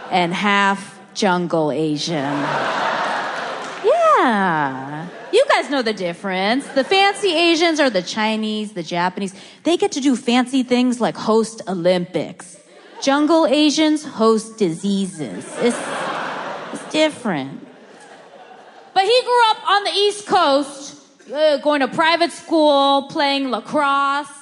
and half jungle Asian. Yeah. You guys know the difference. The fancy Asians are the Chinese, the Japanese. They get to do fancy things like host Olympics. Jungle Asians host diseases. It's different. But he grew up on the East Coast, going to private school, playing lacrosse.